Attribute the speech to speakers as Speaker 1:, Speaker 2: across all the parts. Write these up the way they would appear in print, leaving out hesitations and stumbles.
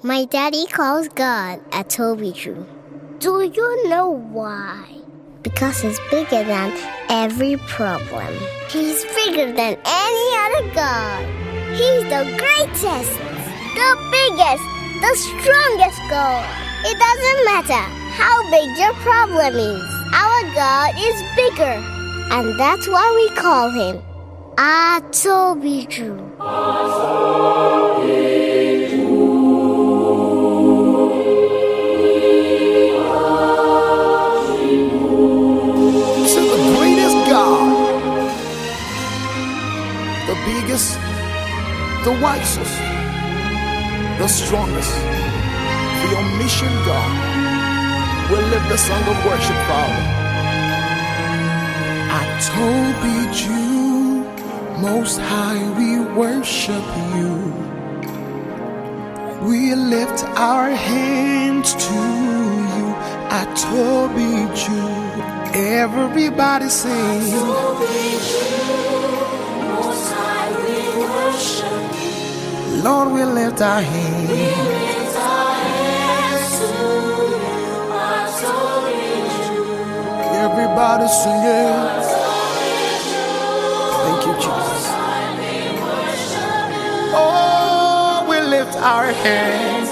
Speaker 1: My daddy calls God Atobiju. Do you know why? Because he's bigger than every problem. He's bigger than any other God. He's the greatest, the biggest, the strongest God. It doesn't matter how big your problem is. Our God is bigger. And that's why we call him Atobiju.
Speaker 2: The biggest, the wisest, the strongest, the omniscient God. We'll lift the song of worship, Father. Atobiju, Most High, we worship you. We lift our hands to you, Atobiju. Everybody sing. Lord, we lift our hands.
Speaker 3: To you,
Speaker 2: Everybody sing it. Thank you, Jesus. Oh, we lift our hands.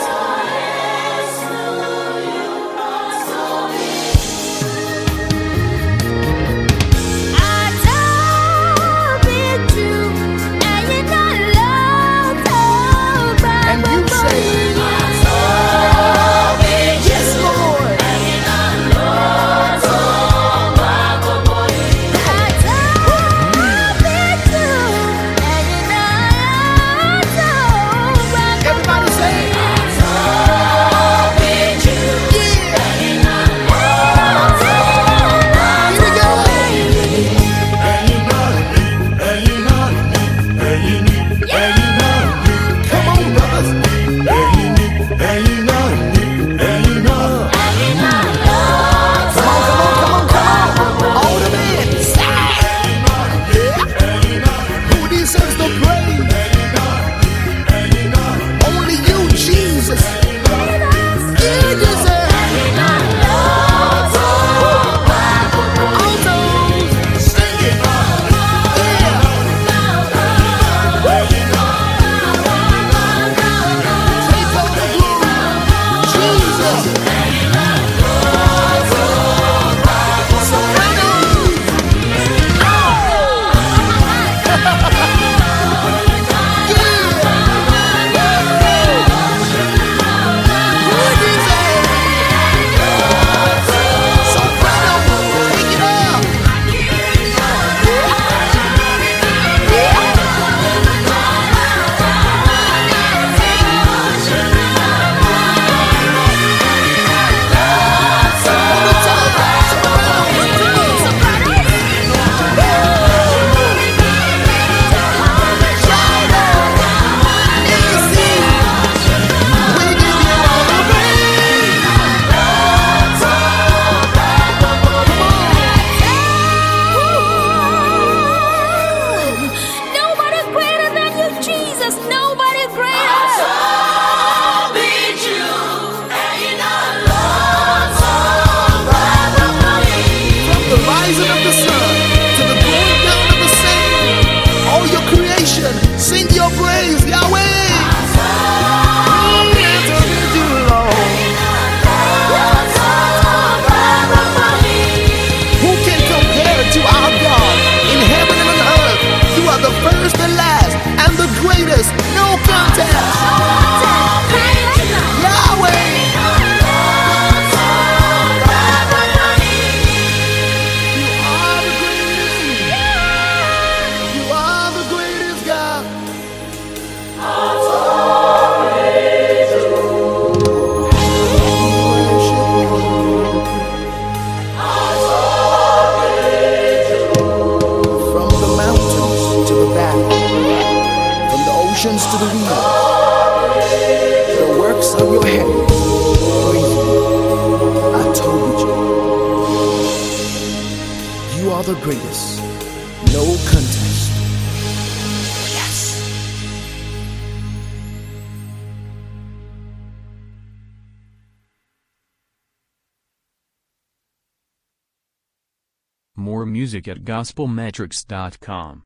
Speaker 2: Sing your praise, Yahweh. Who can compare to our God in heaven and on earth? You are the first, the last, and the greatest. No contest. Yahweh. To the wheel, the works of your hand, praise you. Atobiju. You are the greatest, no contest. Yes.
Speaker 3: More music at gospelmetrics.com.